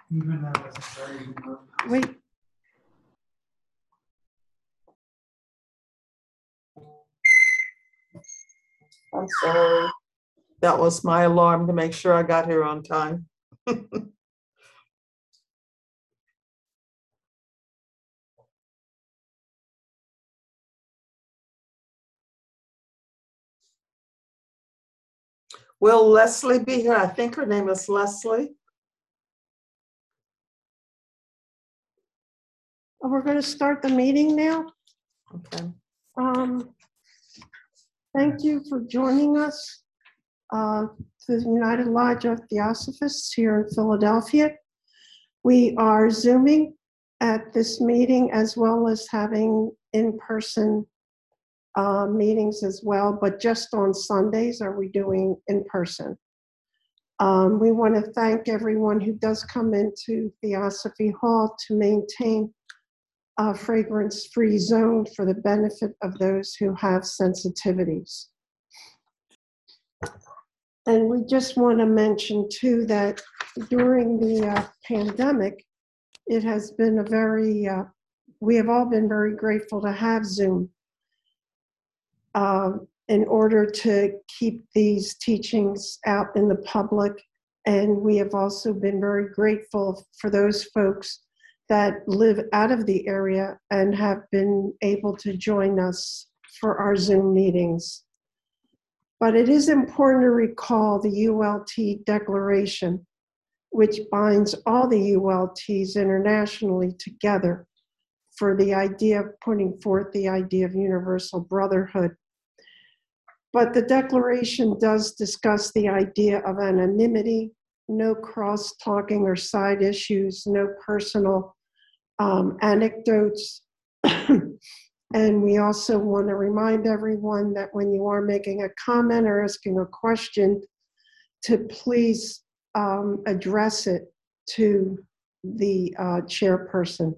Even though it's a very remote. Wait. I'm sorry. That was my alarm to make sure I got here on time. Will Leslie be here? I think her name is Leslie. We're going to start the meeting now. Okay. Thank you for joining us to the United Lodge of Theosophists here in Philadelphia. We are Zooming at this meeting as well as having in-person meetings as well, but just on Sundays are we doing in person. We want to thank everyone who does come into Theosophy Hall to maintain a fragrance-free zone for the benefit of those who have sensitivities. And we just want to mention too that during the pandemic, it has been a very, we have all been very grateful to have Zoom in order to keep these teachings out in the public. And we have also been very grateful for those folks that live out of the area and have been able to join us for our Zoom meetings. But it is important to recall the ULT Declaration, which binds all the ULTs internationally together for the idea of putting forth the idea of universal brotherhood. But the Declaration does discuss the idea of anonymity, no cross-talking or side issues, no personal anecdotes. And we also want to remind everyone that when you are making a comment or asking a question, to please address it to the chairperson.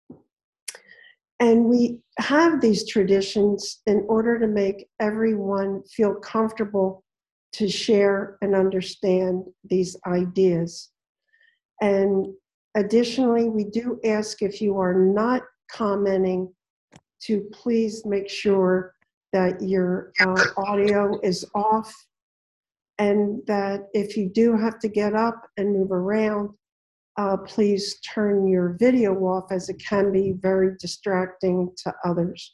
And we have these traditions in order to make everyone feel comfortable to share and understand these ideas. And additionally, we do ask if you are not commenting to please make sure that your audio is off, and that if you do have to get up and move around, please turn your video off, as it can be very distracting to others.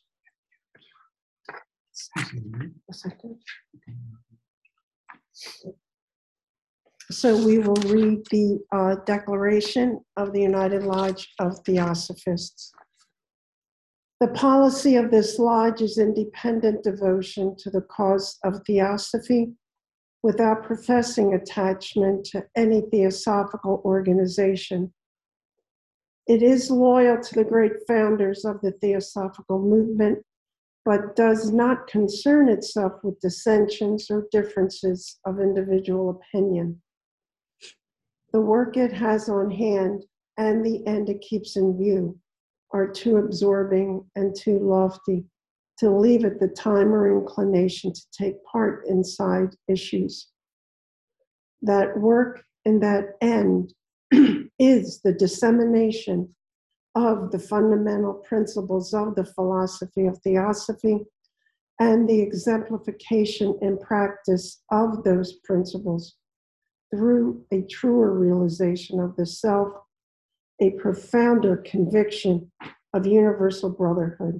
So we will read the Declaration of the United Lodge of Theosophists. The policy of this lodge is independent devotion to the cause of theosophy without professing attachment to any theosophical organization. It is loyal to the great founders of the theosophical movement, but does not concern itself with dissensions or differences of individual opinion. The work it has on hand and the end it keeps in view are too absorbing and too lofty to leave it the time or inclination to take part in side issues. That work and that end is the dissemination of the fundamental principles of the philosophy of theosophy and the exemplification and practice of those principles through a truer realization of the self, a profounder conviction of universal brotherhood.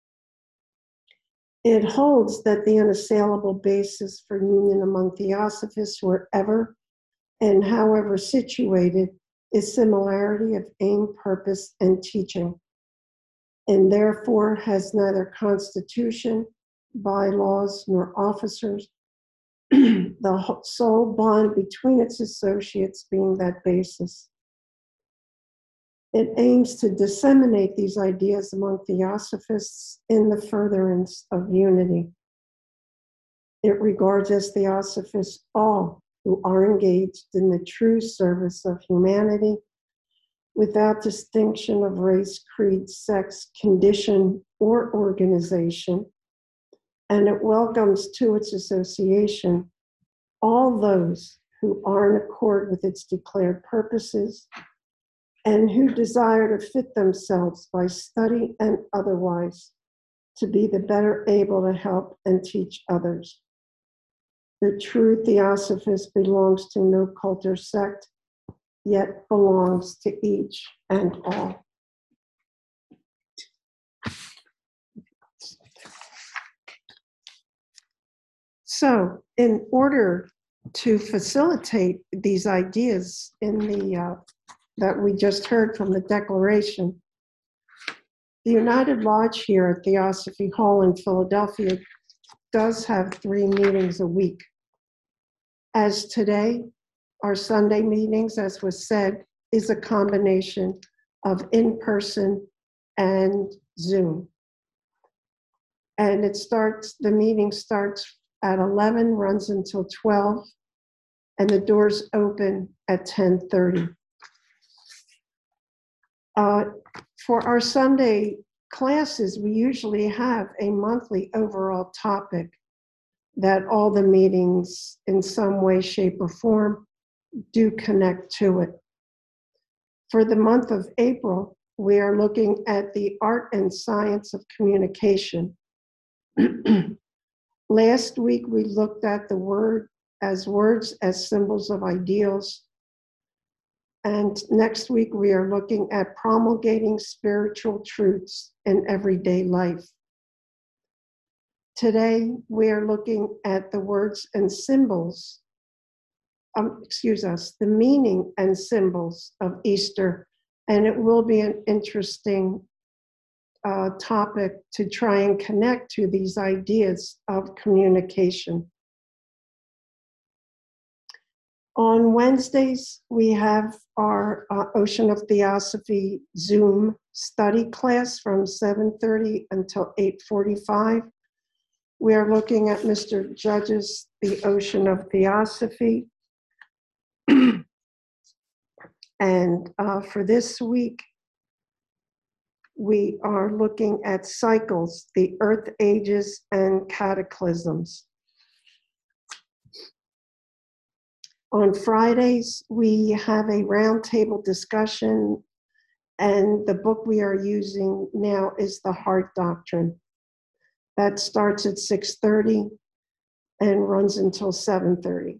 It holds that the unassailable basis for union among theosophists, wherever and however situated, is similarity of aim, purpose, and teaching, and therefore has neither constitution, bylaws, nor officers, the sole bond between its associates being that basis. It aims to disseminate these ideas among theosophists in the furtherance of unity. It regards as theosophists all who are engaged in the true service of humanity without distinction of race, creed, sex, condition, or organization, and it welcomes to its association all those who are in accord with its declared purposes and who desire to fit themselves by study and otherwise to be the better able to help and teach others. The true Theosophist belongs to no cult or sect, yet belongs to each and all. So, in order to facilitate these ideas in the that we just heard from the Declaration, the United Lodge here at Theosophy Hall in Philadelphia does have 3 meetings a week. As today, our Sunday meetings, as was said, is a combination of in-person and Zoom. And the meeting starts at 11, runs until 12, and the doors open at 10:30. For our Sunday classes, we usually have a monthly overall topic that all the meetings in some way, shape, or form do connect to it. For the month of April, we are looking at the art and science of communication. Last week, we looked at the words as symbols of ideals. And next week, we are looking at promulgating spiritual truths in everyday life. Today, we are looking at the words and symbols, the meaning and symbols of Easter. And it will be an interesting topic to try and connect to these ideas of communication. On Wednesdays, we have our Ocean of Theosophy Zoom study class from 7:30 until 8:45. We are looking at Mr. Judge's The Ocean of Theosophy. And for this week, we are looking at cycles, the earth ages, and cataclysms. On Fridays, we have a roundtable discussion, and the book we are using now is The Heart Doctrine. That starts at 6:30 and runs until 7:30.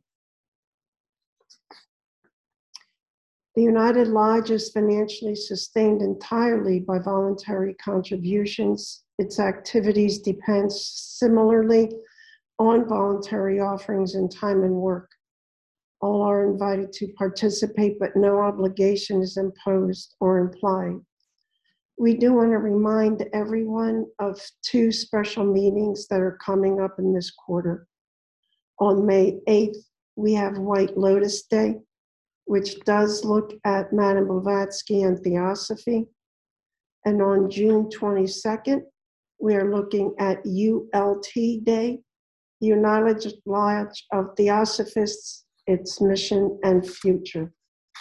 The United Lodge is financially sustained entirely by voluntary contributions. Its activities depend similarly on voluntary offerings in time and work. All are invited to participate, but no obligation is imposed or implied. We do want to remind everyone of 2 special meetings that are coming up in this quarter. On May 8th, we have White Lotus Day, which does look at Madame Blavatsky and Theosophy. And on June 22nd, we are looking at ULT Day, United Lodge of Theosophists, its mission and future.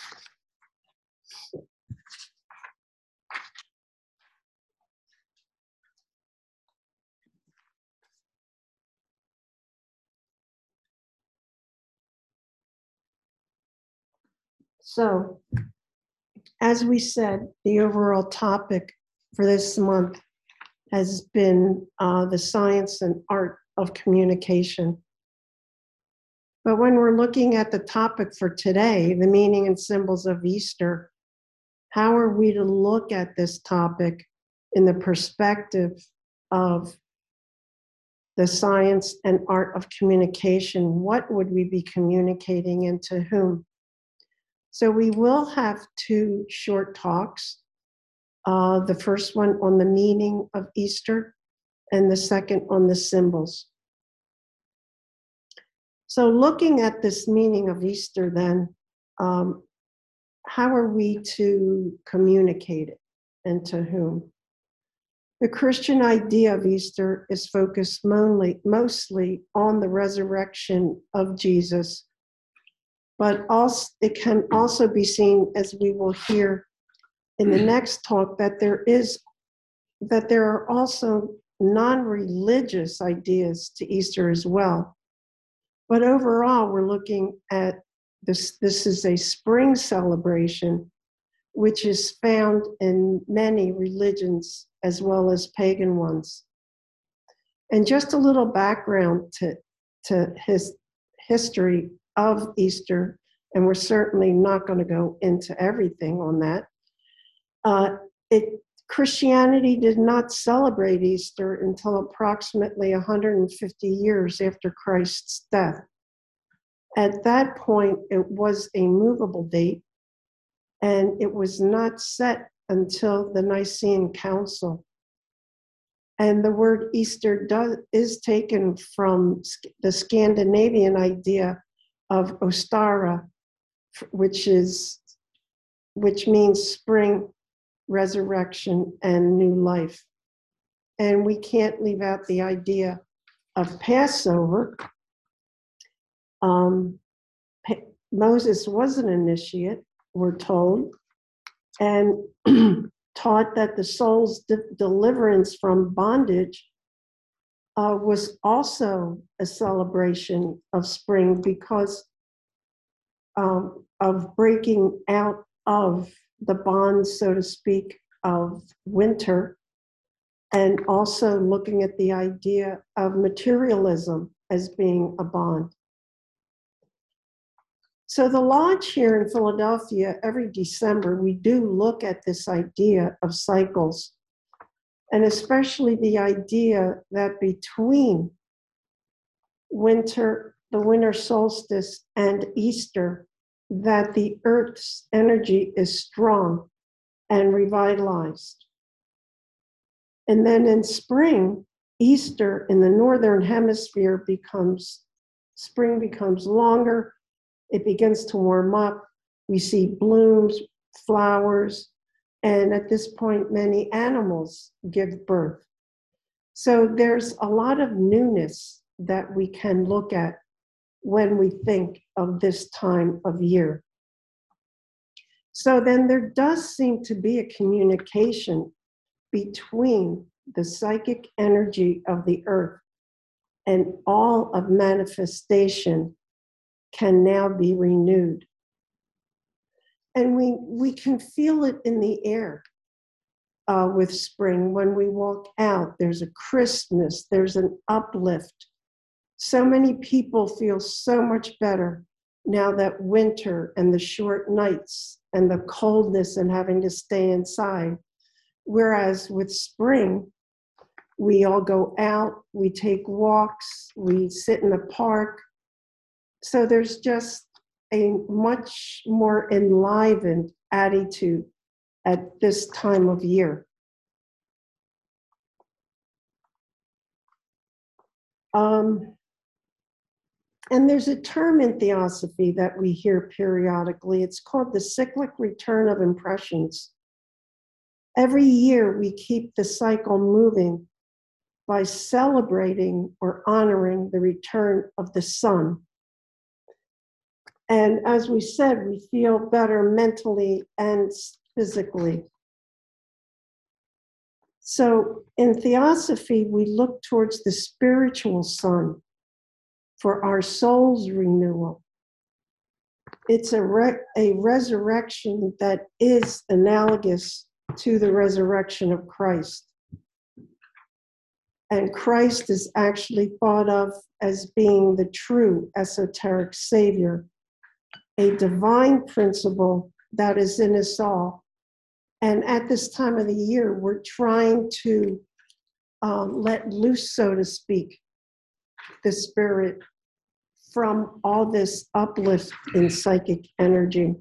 So, as we said, the overall topic for this month has been the science and art of communication. But when we're looking at the topic for today, the meaning and symbols of Easter, how are we to look at this topic in the perspective of the science and art of communication? What would we be communicating and to whom? So we will have 2 short talks. The first one on the meaning of Easter and the second on the symbols. So looking at this meaning of Easter then, how are we to communicate it and to whom? The Christian idea of Easter is focused mostly on the resurrection of Jesus, but also, it can also be seen, as we will hear in the next talk, that there are also non-religious ideas to Easter as well. But overall, we're looking at this is a spring celebration which is found in many religions as well as pagan ones. And just a little background to his history of Easter, and we're certainly not going to go into everything on that. Christianity did not celebrate Easter until approximately 150 years after Christ's death. At that point, it was a movable date, and it was not set until the Nicene Council. And the word Easter is taken from the Scandinavian idea of Ostara, which means spring, resurrection, and new life. And we can't leave out the idea of Passover. Moses was an initiate, we're told, and taught that the soul's deliverance from bondage was also a celebration of spring because of breaking out of the bonds, so to speak, of winter, and also looking at the idea of materialism as being a bond. So the Lodge here in Philadelphia, every December, we do look at this idea of cycles, and especially the idea that between the winter solstice and Easter, that the Earth's energy is strong and revitalized. And then in spring, Easter in the Northern Hemisphere spring becomes longer. It begins to warm up. We see blooms, flowers, and at this point, many animals give birth. So there's a lot of newness that we can look at when we think of this time of year. So then there does seem to be a communication between the psychic energy of the earth and all of manifestation can now be renewed. And we can feel it in the air with spring. When we walk out, there's a crispness, there's an uplift. So many people feel so much better now that winter and the short nights and the coldness and having to stay inside. Whereas with spring, we all go out, we take walks, we sit in the park. So there's just a much more enlivened attitude at this time of year. And there's a term in Theosophy that we hear periodically. It's called the cyclic return of impressions. Every year we keep the cycle moving by celebrating or honoring the return of the sun. And as we said, we feel better mentally and physically. So in Theosophy, we look towards the spiritual sun for our soul's renewal. It's a resurrection that is analogous to the resurrection of Christ. And Christ is actually thought of as being the true esoteric savior, a divine principle that is in us all. And at this time of the year, we're trying to let loose, so to speak, the spirit from all this uplift in psychic energy.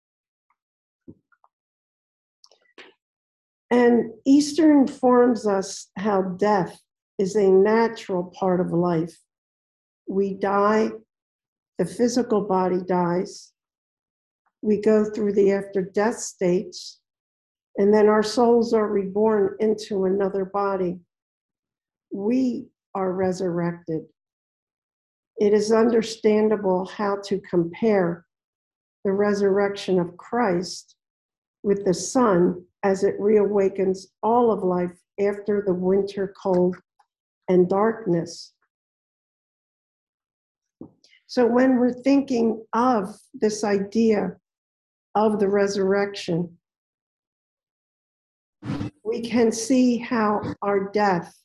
And Easter informs us how death is a natural part of life. We die, the physical body dies, we go through the after-death states, and then our souls are reborn into another body. We are resurrected. It is understandable how to compare the resurrection of Christ with the sun as it reawakens all of life after the winter cold and darkness. So when we're thinking of this idea of the resurrection, we can see how our death,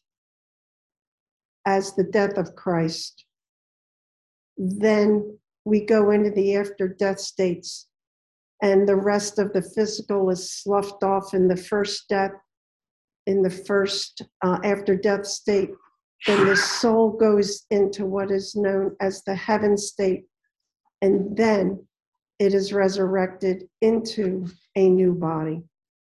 as the death of Christ, then we go into the after death states, and the rest of the physical is sloughed off in the first death, in the first after death state. Then the soul goes into what is known as the heaven state, and then it is resurrected into a new body.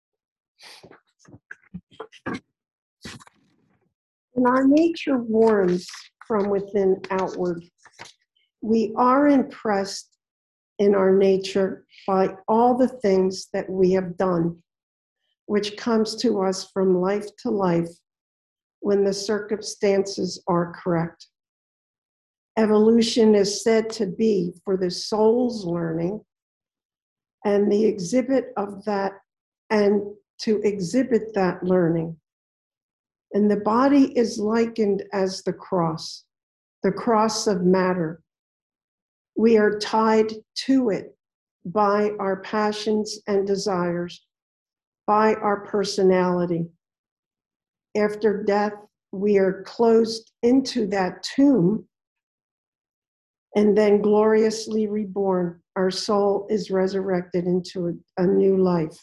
And our nature warms from within outward. We are impressed in our nature by all the things that we have done, which comes to us from life to life when the circumstances are correct. Evolution is said to be for the soul's learning, and the exhibit of that, and to exhibit that learning. And the body is likened as the cross of matter. We are tied to it by our passions and desires, by our personality. After death, we are closed into that tomb and then gloriously reborn. Our soul is resurrected into a new life.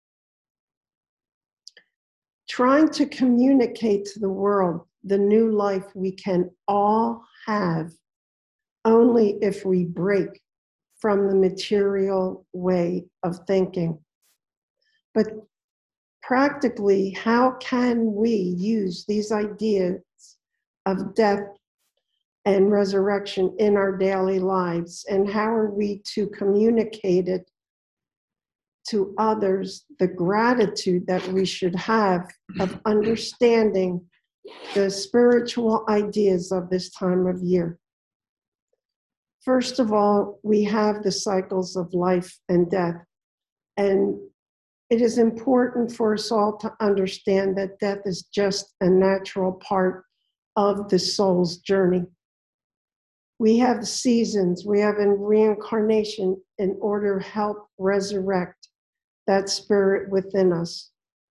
Trying to communicate to the world the new life we can all have only if we break from the material way of thinking. But practically, how can we use these ideas of death and resurrection in our daily lives? And how are we to communicate it to others, the gratitude that we should have of understanding the spiritual ideas of this time of year? First of all, we have the cycles of life and death. And it is important for us all to understand that death is just a natural part of the soul's journey. We have seasons, we have a reincarnation in order to help resurrect that spirit within us.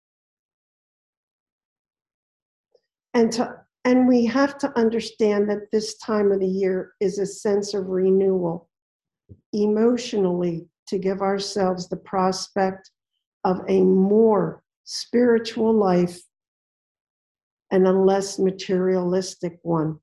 And we have to understand that this time of the year is a sense of renewal, emotionally, to give ourselves the prospect of a more spiritual life and a less materialistic one.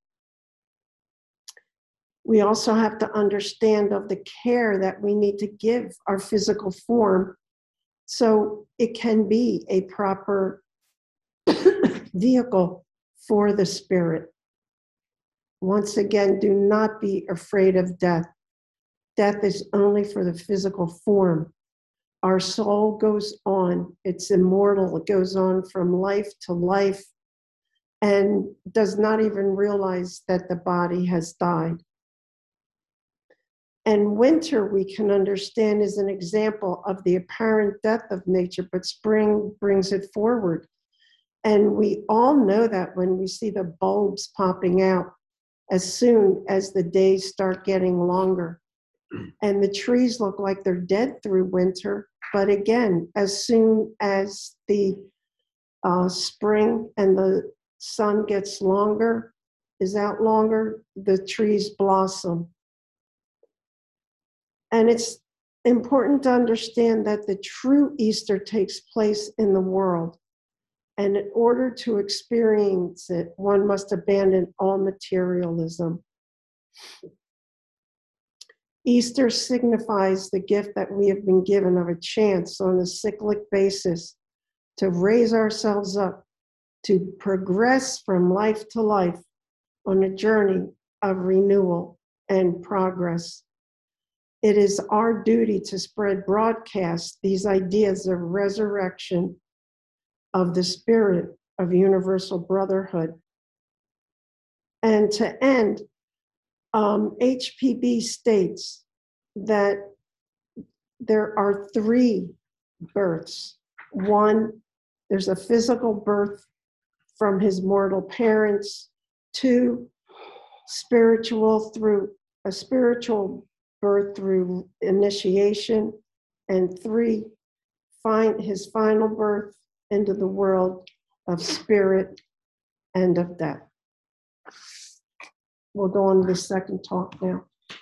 We also have to understand of the care that we need to give our physical form so it can be a proper vehicle for the spirit. Once again, do not be afraid of death. Death is only for the physical form. Our soul goes on. It's immortal. It goes on from life to life and does not even realize that the body has died. And winter, we can understand, is an example of the apparent death of nature, but spring brings it forward. And we all know that when we see the bulbs popping out as soon as the days start getting longer. And the trees look like they're dead through winter. But again, as soon as the spring and the sun gets longer, is out longer, the trees blossom. And it's important to understand that the true Easter takes place in the world. And in order to experience it, one must abandon all materialism. Easter signifies the gift that we have been given of a chance on a cyclic basis to raise ourselves up, to progress from life to life on a journey of renewal and progress. It is our duty to spread broadcast these ideas of resurrection of the spirit of universal brotherhood. And to end, HPB states that there are 3 births. One, there's a physical birth from his mortal parents. 2, spiritual birth through initiation. And 3, his final birth into the world of spirit and of death. We'll go on to the second talk now.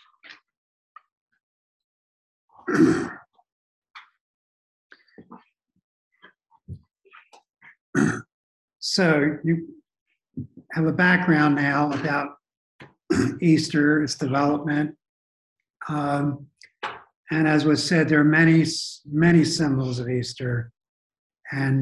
So you have a background now about Easter, its development. And as was said, there are many symbols of Easter. And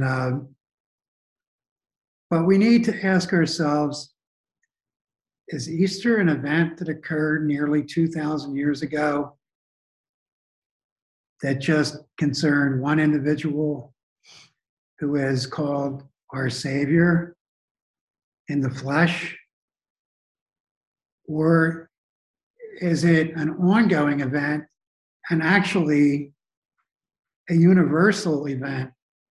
but we need to ask ourselves, is Easter an event that occurred nearly 2,000 years ago that just concerned one individual who is called our Savior in the flesh? Or is it an ongoing event and actually a universal event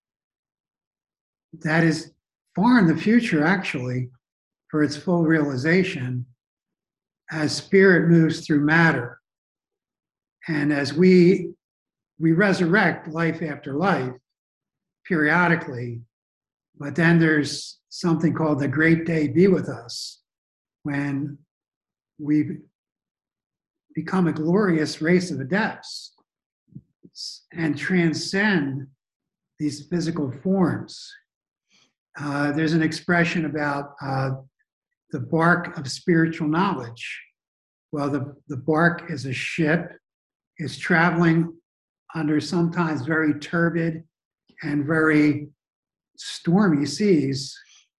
that is far in the future, actually, for its full realization as spirit moves through matter? And as we resurrect life after life periodically, but then there's something called the great day be with us, when we become a glorious race of adepts and transcend these physical forms. There's an expression about the bark of spiritual knowledge. Well, the bark is a ship, is traveling under sometimes very turbid and very stormy seas.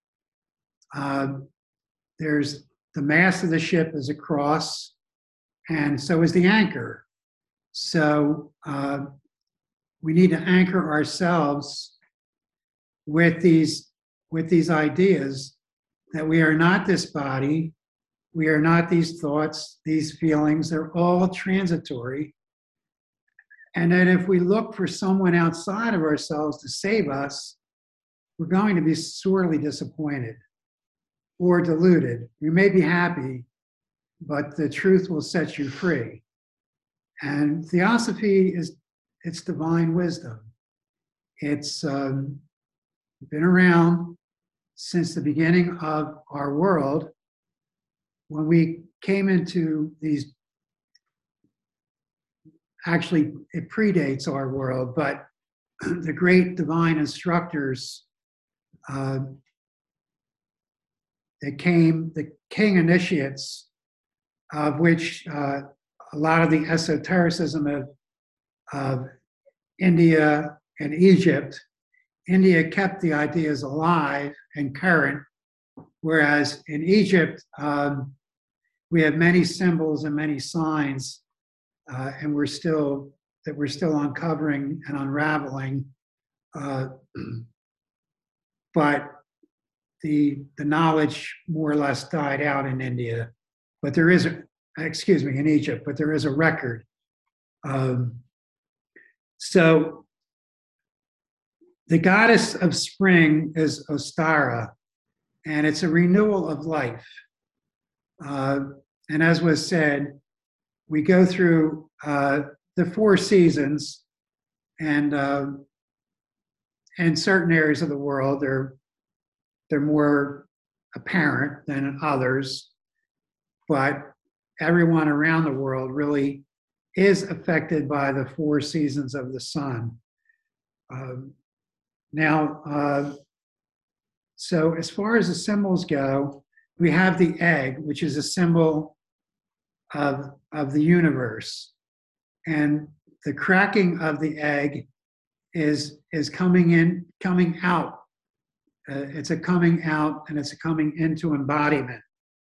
There's the mast of the ship is a cross, and so is the anchor. So we need to anchor ourselves with these ideas that we are not this body, we are not these thoughts, these feelings, they're all transitory. And that if we look for someone outside of ourselves to save us, we're going to be sorely disappointed or deluded. We may be happy, but the truth will set you free. And theosophy it's divine wisdom. It's been around since the beginning of our world. When we came into these, actually it predates our world, but the great divine instructors that came, the king initiates, of which a lot of the esotericism of India and Egypt. India kept the ideas alive and current, whereas in Egypt, we have many symbols and many signs, and we're still uncovering and unraveling. But the knowledge more or less died out in India. But there is, in Egypt, but there is a record. So the goddess of spring is Ostara, and it's a renewal of life. And as was said, we go through the 4 seasons, and in certain areas of the world, they're more apparent than in others, but everyone around the world really is affected by the 4 seasons of the sun. So as far as the symbols go, we have the egg, which is a symbol of the universe. And the cracking of the egg is coming out. It's a coming out, and it's a coming into embodiment.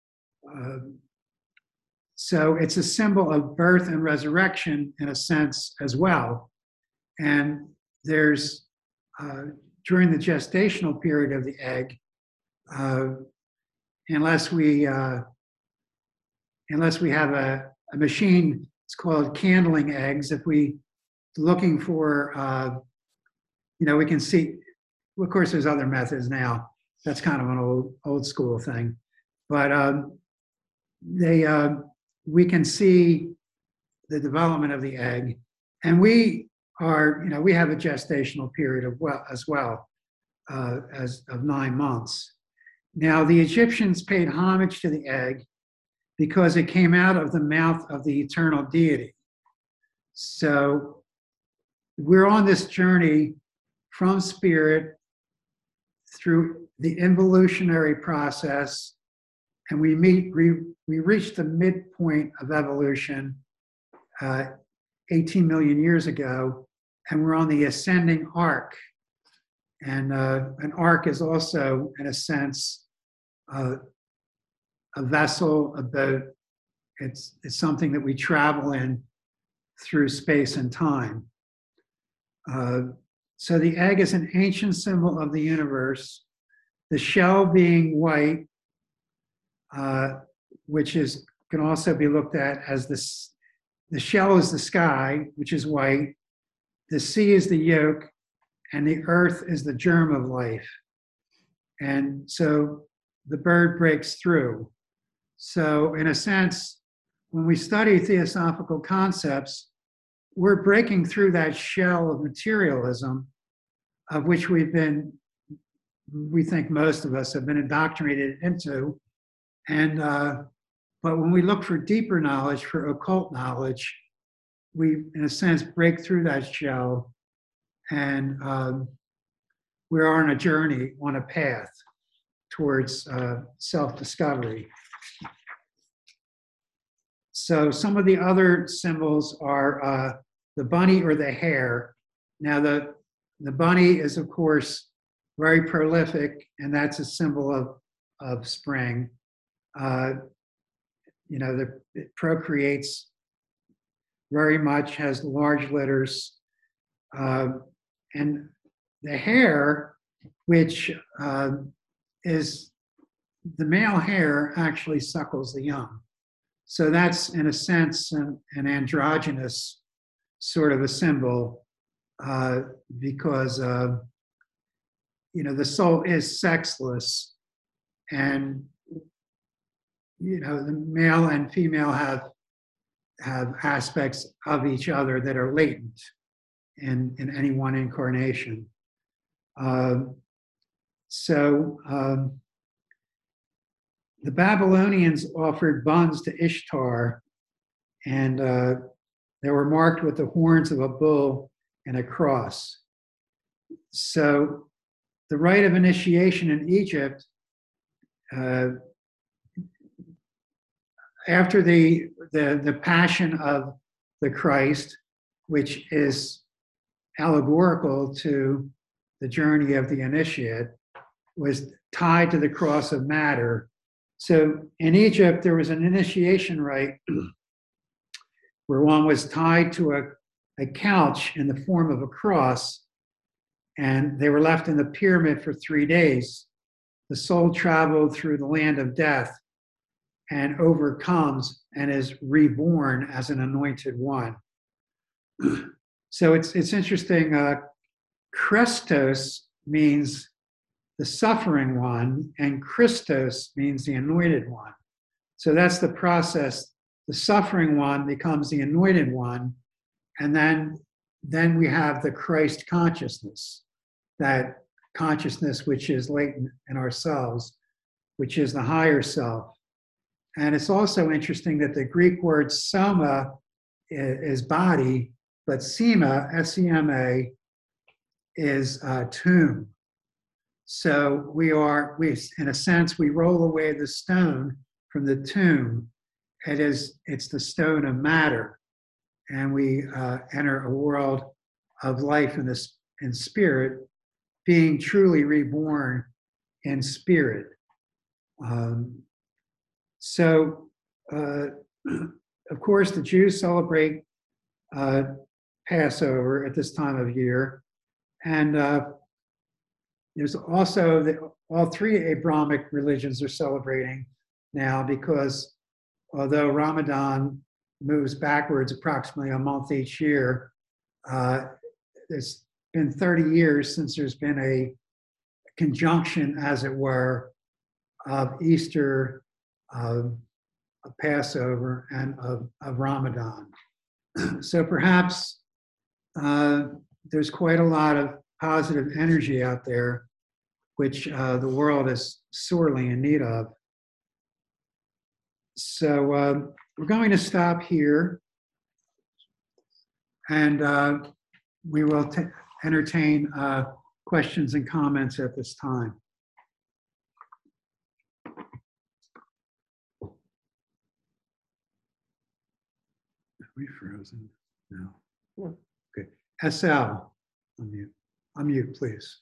So it's a symbol of birth and resurrection in a sense as well. And there's, during the gestational period of the egg, unless we have a machine, it's called candling eggs. If we looking for, we can see, of course, there's other methods now. That's kind of an old school thing, but we can see the development of the egg, and we have a gestational period as well. as of 9 months. Now, the Egyptians paid homage to the egg because it came out of the mouth of the eternal deity. So we're on this journey from spirit through the involutionary process, and we reach the midpoint of evolution 18 million years ago, and we're on the ascending arc. And an arc is also, in a sense, a vessel, a boat. It's something that we travel in through space and time. So the egg is an ancient symbol of the universe. The shell being white, which can also be looked at as the shell is the sky, which is white. The sea is the yolk, and the earth is the germ of life. And so the bird breaks through. So in a sense, when we study theosophical concepts, we're breaking through that shell of materialism of which we think most of us have been indoctrinated into. And, but when we look for deeper knowledge, for occult knowledge, we, in a sense, break through that shell, and we are on a journey, on a path towards self-discovery. So some of the other symbols are the bunny or the hare. Now the bunny is, of course, very prolific, and that's a symbol of spring. It procreates very much, has large litters. And the hare, which is the male hare, actually suckles the young. So that's, in a sense, an androgynous sort of a symbol, because the soul is sexless, and the male and female have aspects of each other that are latent in any one incarnation. The Babylonians offered buns to Ishtar, and they were marked with the horns of a bull and a cross. So the rite of initiation in Egypt, after the passion of the Christ, which is allegorical to the journey of the initiate, was tied to the cross of matter. So in Egypt, there was an initiation rite where one was tied to a couch in the form of a cross, and they were left in the pyramid for 3 days. The soul traveled through the land of death and overcomes and is reborn as an anointed one. So it's interesting. Christos means the suffering one, and Christos means the anointed one. So that's the process. The suffering one becomes the anointed one, and then we have the Christ consciousness, that consciousness which is latent in ourselves, which is the higher self. And it's also interesting that the Greek word soma is body, but sema, S-E-M-A, is tomb. So we in a sense, we roll away the stone from the tomb. It's the stone of matter, and we enter a world of life in spirit, being truly reborn in spirit. Of course, the Jews celebrate Passover at this time of year, and there's also all three Abrahamic religions are celebrating now, because although Ramadan moves backwards approximately a month each year, it's been 30 years since there's been a conjunction, as it were, of Easter, of Passover, and of Ramadan. So perhaps there's quite a lot of positive energy out there which the world is sorely in need of. So we're going to stop here, and we will entertain questions and comments at this time. Are we frozen? No. No. Okay. SL, unmute, please.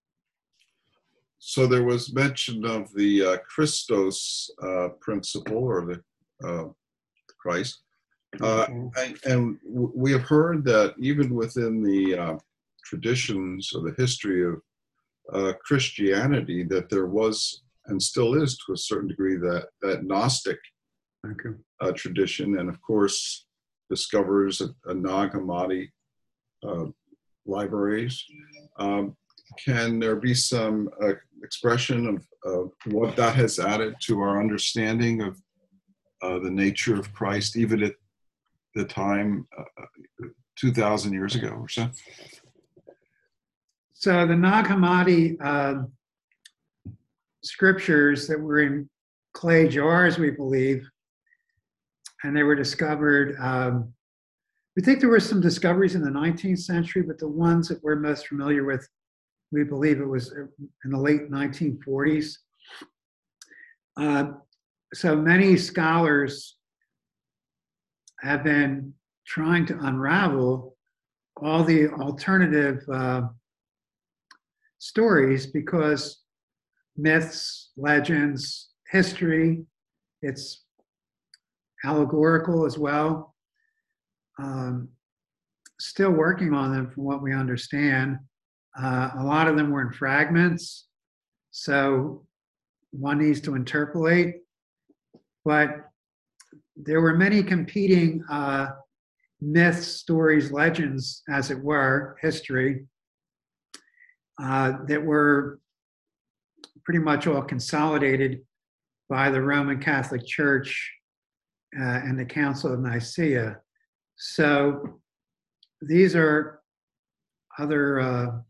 So there was mention of the Christos principle, or the Christ. And we have heard that even within the traditions or the history of Christianity, that there was and still is to a certain degree that Gnostic tradition, and of course discovers a Nag Hammadi libraries. Can there be some expression of what that has added to our understanding of the nature of Christ, even at the time 2,000 years ago or so? So the Nag Hammadi scriptures that were in clay jars, we believe, and they were discovered. We think there were some discoveries in the 19th century, but the ones that we're most familiar with, we believe it was in the late 1940s. So many scholars have been trying to unravel all the alternative stories, because myths, legends, history, it's allegorical as well. Still working on them from what we understand. A lot of them were in fragments, so one needs to interpolate. But there were many competing myths, stories, legends, as it were, history, that were pretty much all consolidated by the Roman Catholic Church and the Council of Nicaea. So these are other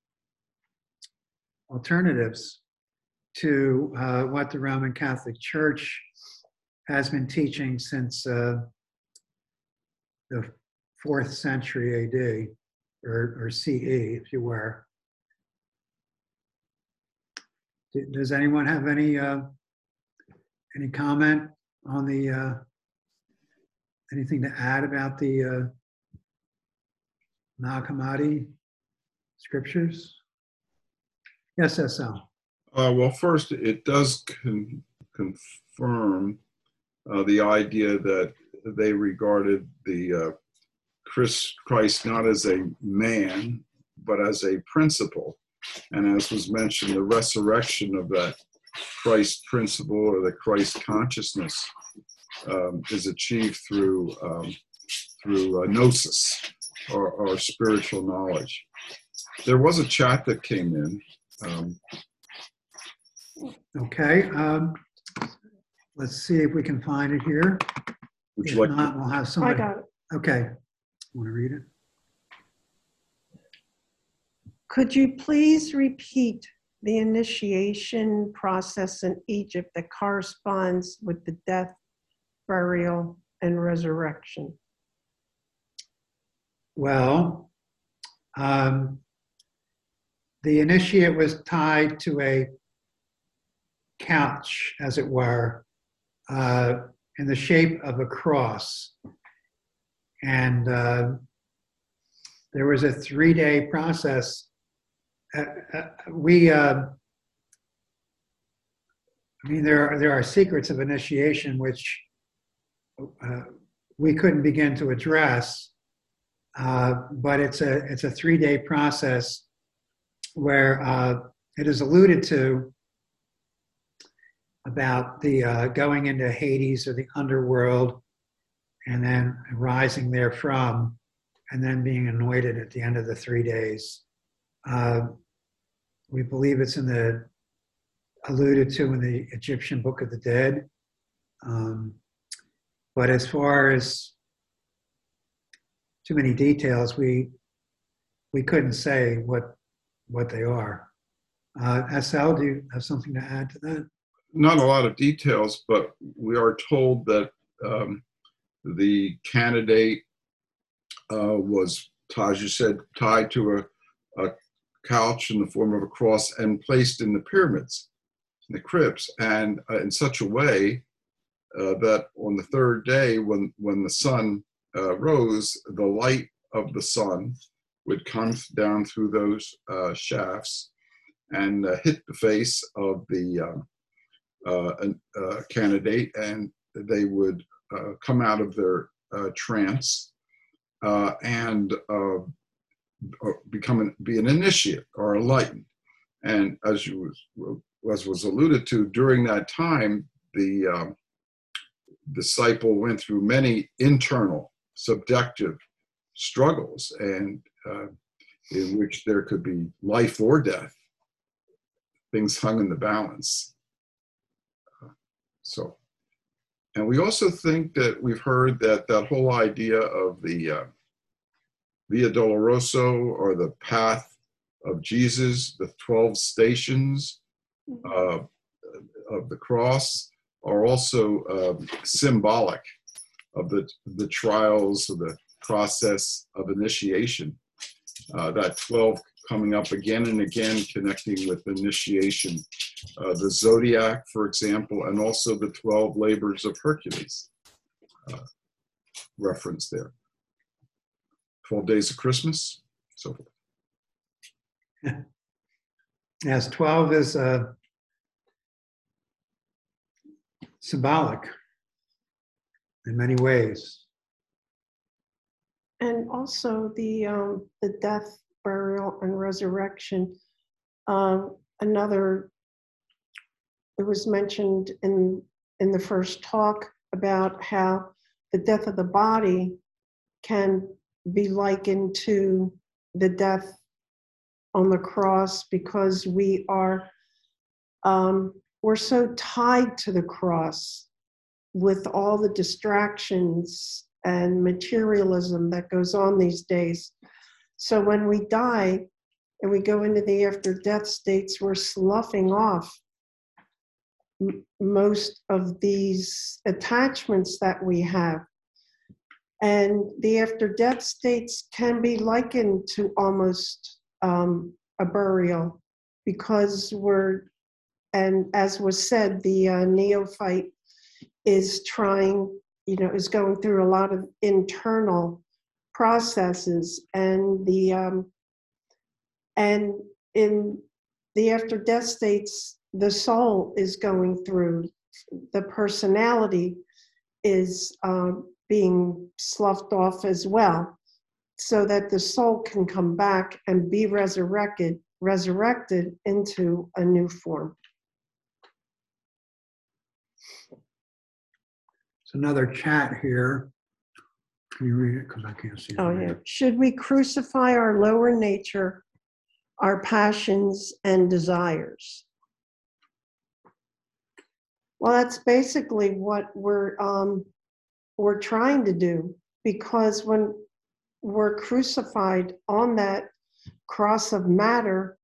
alternatives to what the Roman Catholic Church has been teaching since the 4th century AD, or CE, if you were. Does anyone have any comment on the anything to add about the Nag Hammadi scriptures? Yes, SL. Well, first, it does confirm the idea that they regarded the Christ not as a man, but as a principle. And as was mentioned, the resurrection of that Christ principle, or the Christ consciousness, is achieved through gnosis, or spiritual knowledge. There was a chat that came in. Okay, let's see if we can find it here. Would If you like not, we'll have I somebody. got it. Okay, want to read it? Could you please repeat the initiation process in Egypt that corresponds with the death, burial, and resurrection? Well, the initiate was tied to a couch, as it were, in the shape of a cross. And there was a 3-day process. There are secrets of initiation which we couldn't begin to address, but it's a 3-day process where it is alluded to about the going into Hades, or the underworld, and then rising therefrom, and then being anointed at the end of the 3 days. We believe it's alluded to in the Egyptian Book of the Dead. But as far as too many details, we couldn't say what they are. SL, do you have something to add to that? Not a lot of details, but we are told that the candidate was, as you said, tied to a couch in the form of a cross and placed in the pyramids, in the crypts, and in such a way that on the third day, when the sun rose, the light of the sun would come down through those shafts and hit the face of the candidate, and they would come out of their trance and be an initiate or enlightened. And as was alluded to, during that time, the disciple went through many internal, subjective struggles, and in which there could be life or death. Things hung in the balance. And we also think that we've heard that that whole idea of the Via Dolorosa, or the path of Jesus, the 12 stations of the cross, are also symbolic of the trials of the process of initiation. That 12 coming up again and again, connecting with initiation. The zodiac, for example, and also the 12 labors of Hercules referenced there. 12 days of Christmas, so forth. Yes, 12 is symbolic in many ways. And also the death, burial, and resurrection. It was mentioned in the first talk about how the death of the body can be likened to the death on the cross, because we're so tied to the cross with all the distractions and materialism that goes on these days. So when we die and we go into the after-death states, we're sloughing off most of these attachments that we have. And the after-death states can be likened to almost a burial, because and as was said, the neophyte is is going through a lot of internal processes, and and in the after-death states, the soul is going through, the personality is being sloughed off as well, so that the soul can come back and be resurrected into a new form. It's another chat here. Can you read it? Because I can't see it. Oh, yeah. Should we crucify our lower nature, our passions and desires? Well, that's basically what we're trying to do, because when we're crucified on that cross of matter,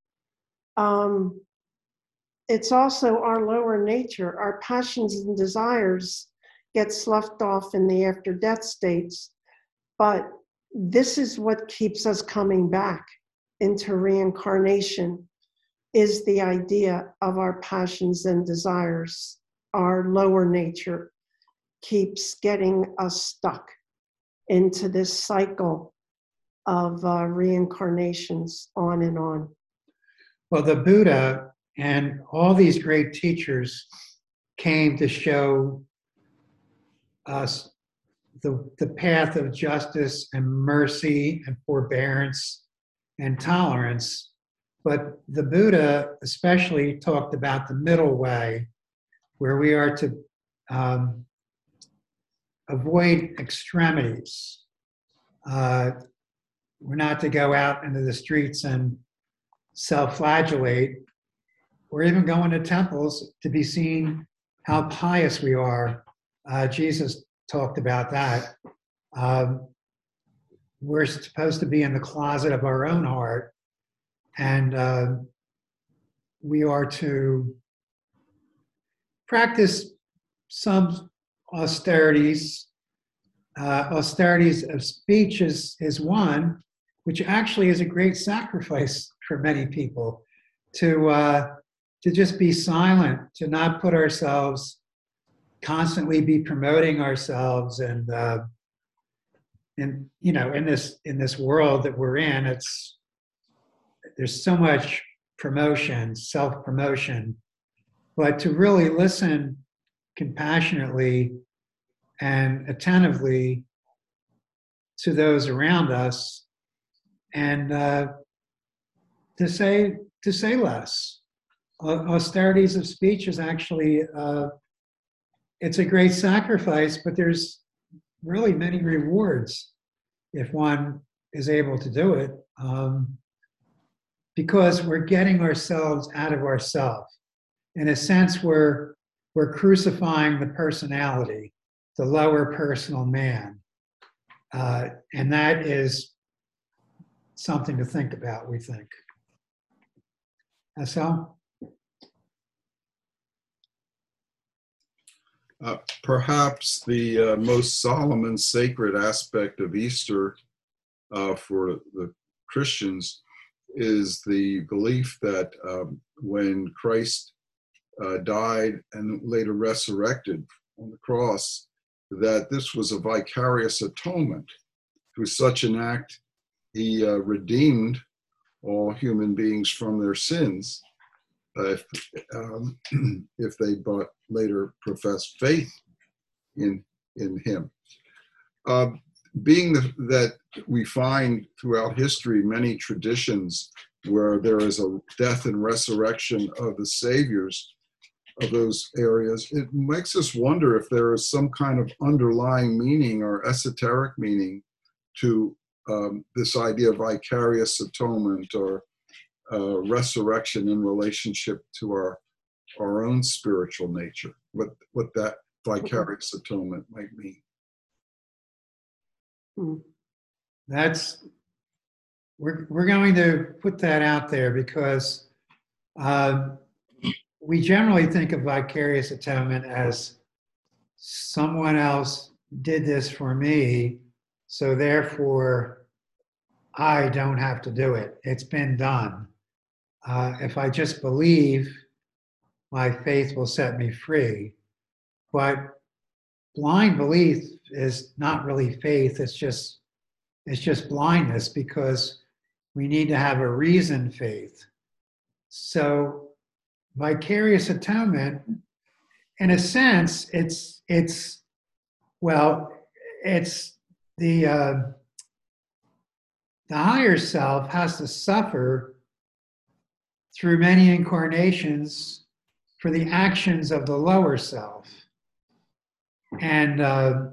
it's also our lower nature, our passions and desires get sloughed off in the after-death states. But this is what keeps us coming back into reincarnation, is the idea of our passions and desires. Our lower nature keeps getting us stuck into this cycle of reincarnations on and on. Well, the Buddha and all these great teachers came to show us the path of justice and mercy and forbearance and tolerance. But the Buddha especially talked about the middle way, where we are to avoid extremities. We're not to go out into the streets and self-flagellate, or even go into temples to be seen how pious we are. Jesus talked about that. We're supposed to be in the closet of our own heart and we are to practice some austerities. Austerities of speech is one, which actually is a great sacrifice for many people, to just be silent, to not put ourselves, constantly be promoting ourselves, and you know, in this world that we're in, there's so much promotion, self-promotion, but to really listen compassionately and attentively to those around us, and to say less. Austerities of speech is actually it's a great sacrifice, but there's really many rewards if one is able to do it, because we're getting ourselves out of ourselves. In a sense, we're crucifying the personality, the lower personal man, and that is something to think about, we think. So, perhaps the most solemn and sacred aspect of Easter for the Christians is the belief that when Christ died and later resurrected on the cross, that this was a vicarious atonement. Through such an act, he redeemed all human beings from their sins, if they but later professed faith in him. Being that we find throughout history many traditions where there is a death and resurrection of the saviors of those areas, it makes us wonder if there is some kind of underlying meaning or esoteric meaning to this idea of vicarious atonement or resurrection in relationship to our own spiritual nature, what that vicarious atonement might mean. We're going to put that out there, because we generally think of vicarious atonement as someone else did this for me, so therefore I don't have to do it. It's been done. If I just believe, my faith will set me free. But blind belief is not really faith. It's just blindness, because we need to have a reasoned faith. So vicarious atonement, in a sense, it's the higher self has to suffer through many incarnations for the actions of the lower self. And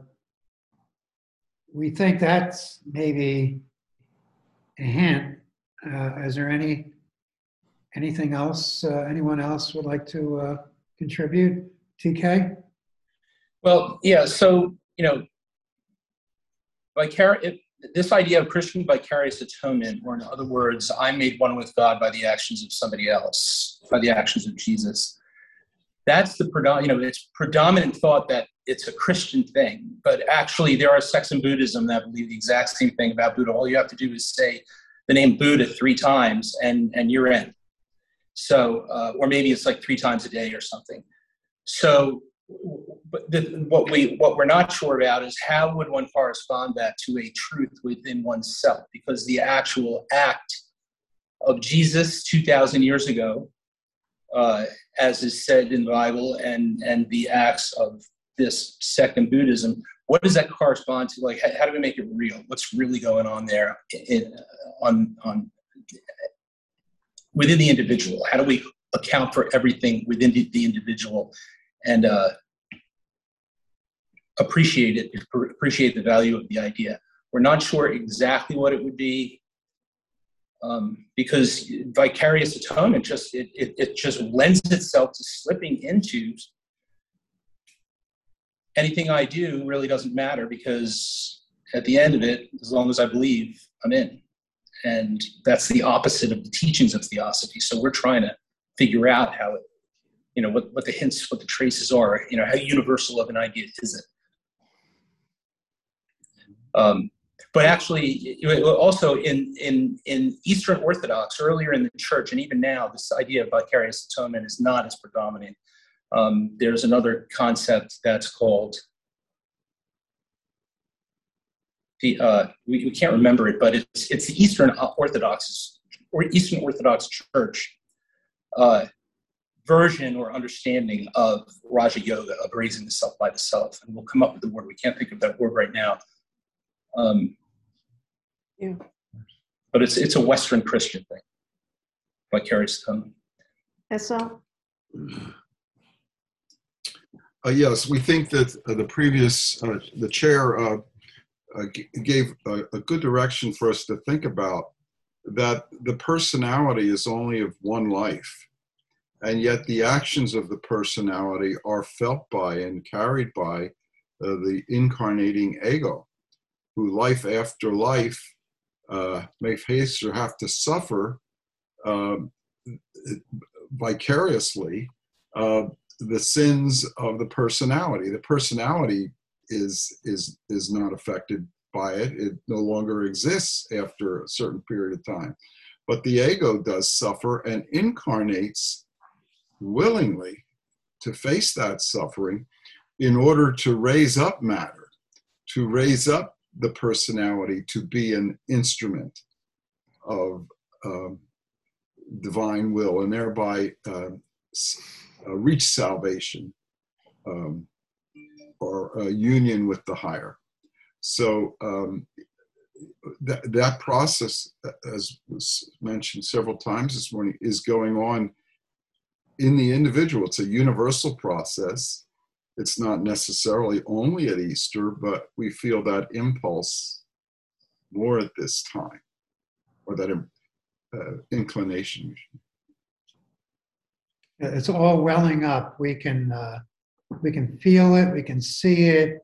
we think that's maybe a hint. Is there anything else anyone else would like to contribute? TK? Well, yeah, so, this idea of Christian vicarious atonement, or in other words, I'm made one with God by the actions of somebody else, by the actions of Jesus. That's the it's predominant thought that it's a Christian thing, but actually there are sects in Buddhism that believe the exact same thing about Buddha. All you have to do is say the name Buddha 3 times and you're in. So, or maybe it's like 3 times a day or something. So, but what we're not sure about is how would one correspond that to a truth within oneself? Because the actual act of Jesus 2,000 years ago, as is said in the Bible, and the acts of this sect in Buddhism, what does that correspond to? Like, how do we make it real? What's really going on there within the individual? How do we account for everything within the individual and appreciate the value of the idea? We're not sure exactly what it would be, because vicarious atonement just lends itself to slipping into anything I do really doesn't matter, because at the end of it, as long as I believe, I'm in. And that's the opposite of the teachings of Theosophy. So we're trying to figure out how it, what the hints, what the traces are, how universal of an idea is it. But actually, also in Eastern Orthodox, earlier in the church, and even now, this idea of vicarious atonement is not as predominant. There's another concept that's called we can't remember it, but it's the Eastern Orthodox Church version or understanding of Raja Yoga, of raising the self by the self, and we'll come up with the word. We can't think of that word right now. Yeah. But it's a Western Christian thing, vicarious atonement. SL? Yes, we think that the chair gave a good direction for us to think about, that the personality is only of one life, and yet the actions of the personality are felt by and carried by the incarnating ego, who life after life may face or have to suffer vicariously the sins of the personality. The personality is not affected by it. It no longer exists after a certain period of time. But the ego does suffer and incarnates willingly to face that suffering in order to raise up matter, to raise up the personality to be an instrument of divine will, and thereby reach salvation or a union with the higher. So that process, as was mentioned several times this morning, is going on in the individual. It's a universal process. It's not necessarily only at Easter, but we feel that impulse more at this time, or that inclination. It's all welling up. We can feel it. We can see it.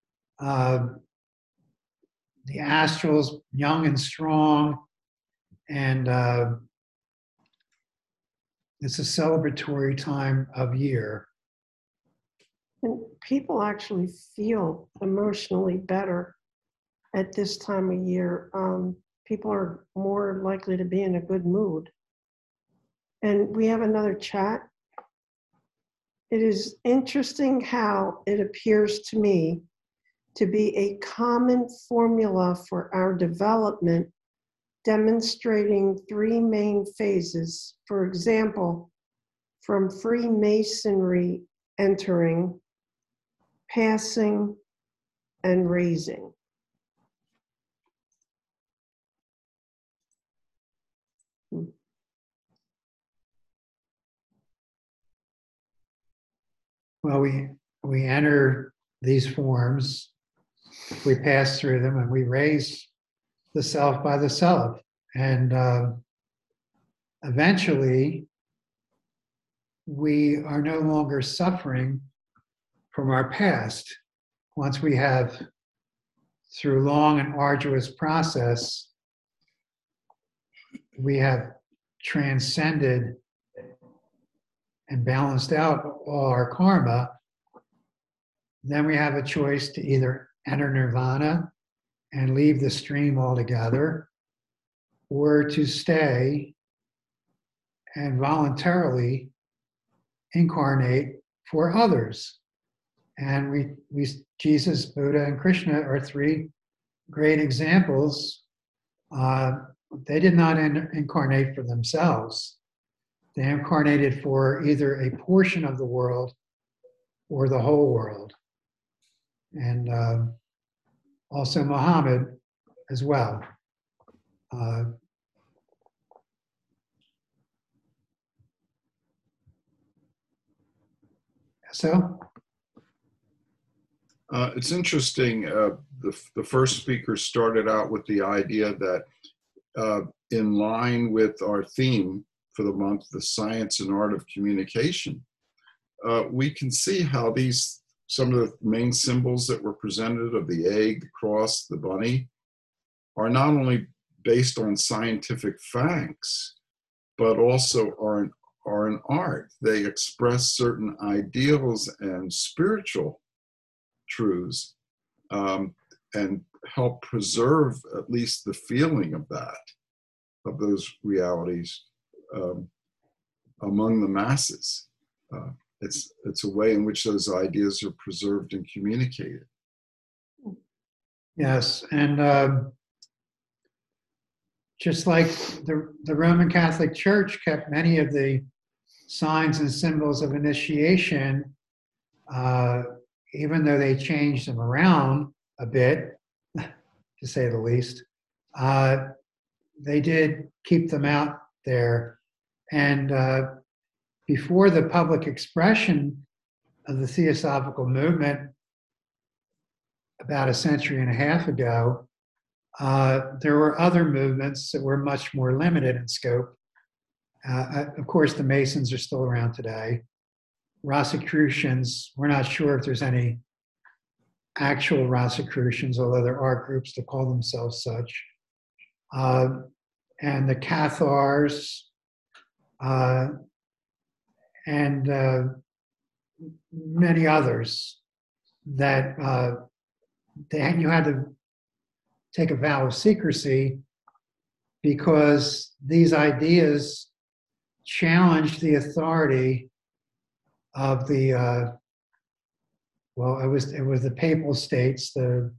The astral's young and strong, and it's a celebratory time of year. And people actually feel emotionally better at this time of year. People are more likely to be in a good mood. And we have another chat. It is interesting how it appears to me to be a common formula for our development, demonstrating three main phases. For example, from Freemasonry entering, passing, and raising. Well, we enter these forms, we pass through them, and we raise the self by the self. And eventually, we are no longer suffering from our past. Once we have, through long and arduous process, we have transcended and balanced out all our karma, then we have a choice to either enter nirvana and leave the stream altogether, or to stay and voluntarily incarnate for others. And Jesus, Buddha, and Krishna are three great examples. They did not incarnate for themselves. They incarnated for either a portion of the world or the whole world. And also Muhammad as well. So? It's interesting. The first speaker started out with the idea that in line with our theme for the month, the science and art of communication, we can see how some of the main symbols that were presented of the egg, the cross, the bunny, are not only based on scientific facts, but also are an art. They express certain ideals and spiritual truths, and help preserve at least the feeling of that, of those realities among the masses. It's a way in which those ideas are preserved and communicated. Yes, and just like the Roman Catholic Church kept many of the signs and symbols of initiation, even though they changed them around a bit, to say the least, they did keep them out there. And before the public expression of the Theosophical movement, about a century and a half ago, there were other movements that were much more limited in scope. Of course, the Masons are still around today. Rosicrucians, we're not sure if there's any actual Rosicrucians, although there are groups that call themselves such. And the Cathars, and many others that you had to take a vow of secrecy because these ideas challenged the authority of the it was the papal states,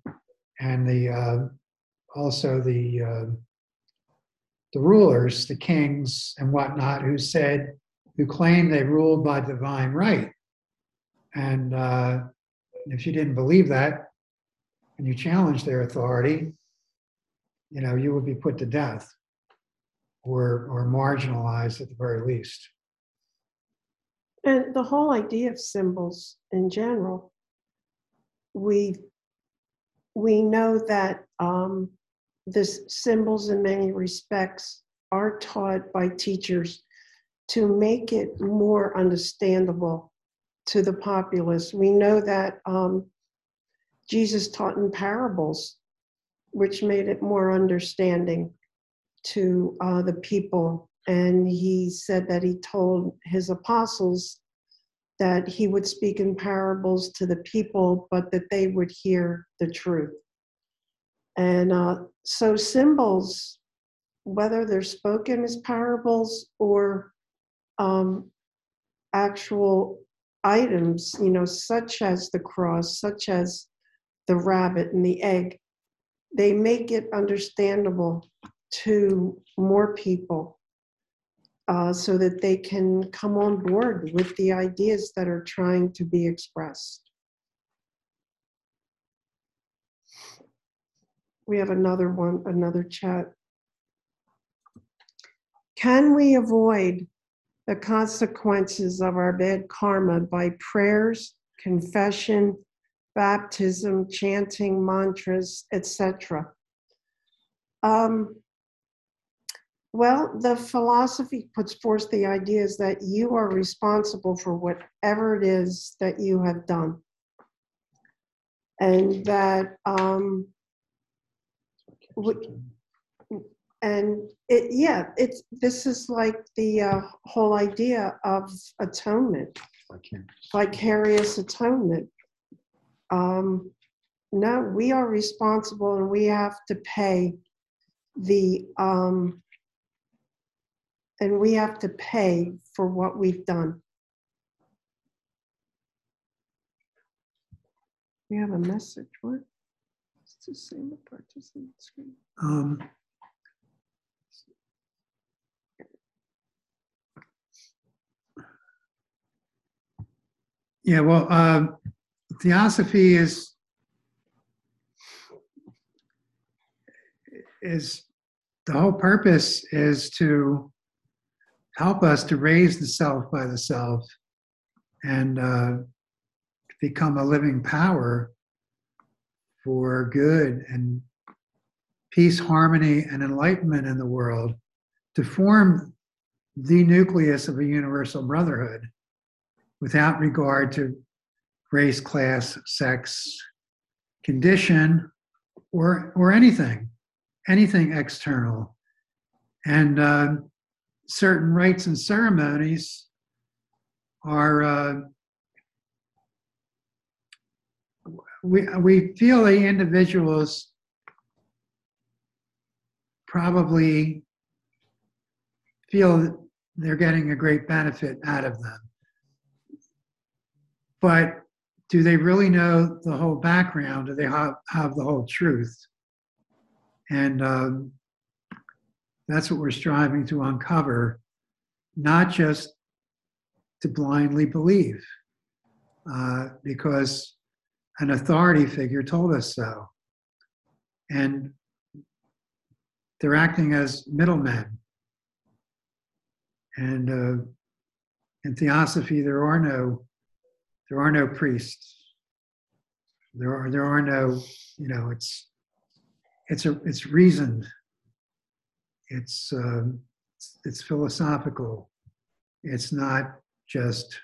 also the rulers, the kings and whatnot, who claimed they ruled by divine right. And if you didn't believe that and you challenged their authority, you would be put to death or marginalized at the very least. And the whole idea of symbols in general, we know that this symbols in many respects are taught by teachers to make it more understandable to the populace. We know that Jesus taught in parables, which made it more understanding to the people. And he said that he told his apostles that he would speak in parables to the people, but that they would hear the truth. And so symbols, whether they're spoken as parables or actual items, such as the cross, such as the rabbit and the egg, they make it understandable to more people so that they can come on board with the ideas that are trying to be expressed. We have another chat. Can we avoid the consequences of our bad karma by prayers, confession, baptism, chanting mantras, etc.? Well, the philosophy puts forth the ideas that you are responsible for whatever it is that you have done. And that, this is like the whole idea of atonement, vicarious atonement. No, we are responsible and we have to pay for what we've done. We have a message. What? It's the same participant screen. Theosophy is the whole purpose is to help us to raise the self by the self and become a living power for good and peace, harmony, and enlightenment in the world, to form the nucleus of a universal brotherhood without regard to race, class, sex, condition, or anything external. And certain rites and ceremonies are, we feel the individuals probably feel that they're getting a great benefit out of them. But do they really know the whole background? Do they have the whole truth? And that's what we're striving to uncover, not just to blindly believe, because an authority figure told us so. And they're acting as middlemen. And in Theosophy, there are no priests. There are no, it's reasoned. It's philosophical. It's not just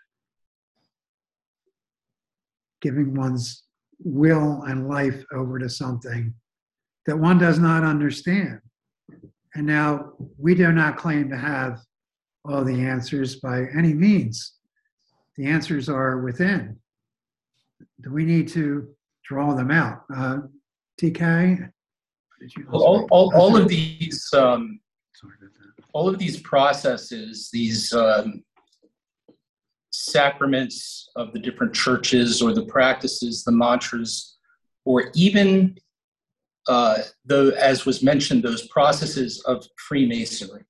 giving one's will and life over to something that one does not understand. And now we do not claim to have all the answers by any means. The answers are within. Do we need to draw them out? TK? All of these processes, these sacraments of the different churches, or the practices, the mantras, or even though, as was mentioned, those processes of Freemasonry.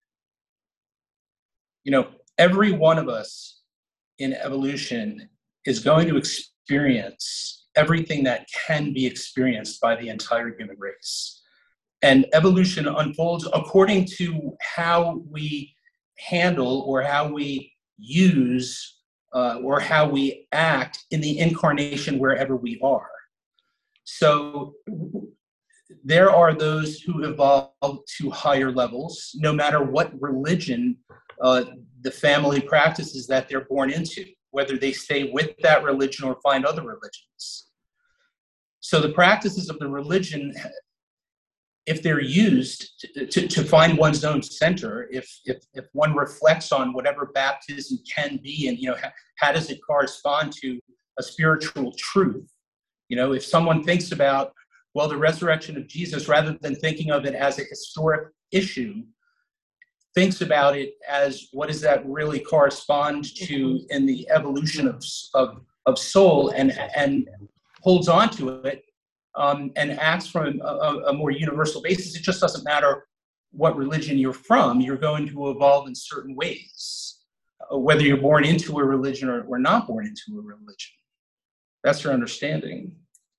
Every one of us in evolution is going to experience everything that can be experienced by the entire human race. And evolution unfolds according to how we handle, or how we use, or how we act in the incarnation wherever we are. So there are those who evolve to higher levels, no matter what religion the family practices that they're born into, whether they stay with that religion or find other religions. So the practices of the religion, if they're used to find one's own center, if one reflects on whatever baptism can be, and how does it correspond to a spiritual truth? If someone thinks about, well, the resurrection of Jesus, rather than thinking of it as a historic issue, thinks about it as, what does that really correspond to in the evolution of soul, and holds on to it, and acts from a more universal basis. It just doesn't matter what religion you're from, you're going to evolve in certain ways, whether you're born into a religion or not born into a religion. That's your understanding.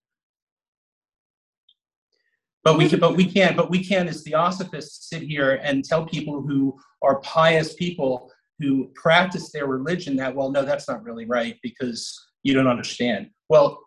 But we can as Theosophists sit here and tell people who are pious people who practice their religion that, well, no, that's not really right because you don't understand. Well,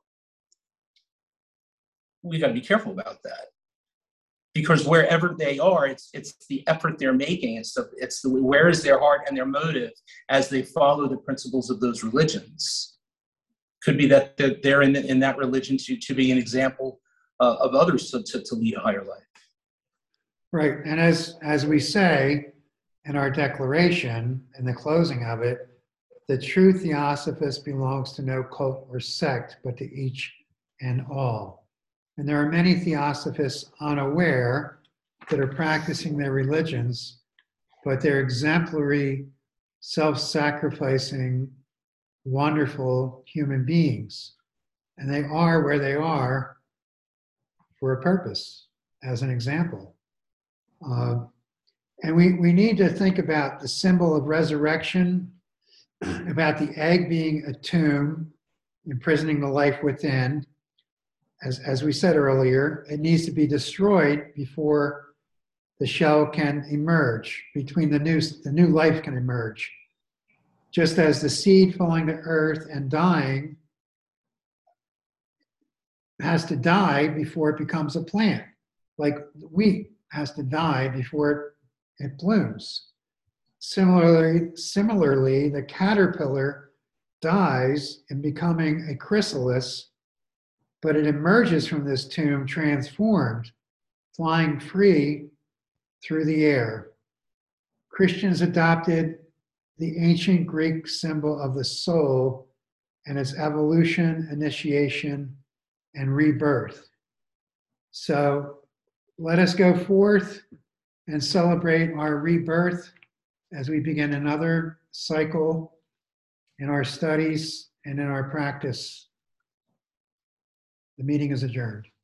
we got to be careful about that, because wherever they are, it's the effort they're making. It's the where is their heart and their motive as they follow the principles of those religions. Could be that they're in that religion to be an example of others to lead a higher life. Right, and as we say in our declaration, in the closing of it, the true Theosophist belongs to no cult or sect, but to each and all. And there are many Theosophists unaware that are practicing their religions, but they're exemplary, self-sacrificing, wonderful human beings. And they are where they are for a purpose, as an example. And we need to think about the symbol of resurrection, about the egg being a tomb, imprisoning the life within. As we said earlier, it needs to be destroyed before the shell can emerge, between the new life can emerge. Just as the seed falling to earth and dying has to die before it becomes a plant, like wheat has to die before it blooms. Similarly, the caterpillar dies in becoming a chrysalis, but it emerges from this tomb transformed, flying free through the air. Christians adopted the ancient Greek symbol of the soul and its evolution, initiation, and rebirth. So let us go forth and celebrate our rebirth as we begin another cycle in our studies and in our practice. The meeting is adjourned.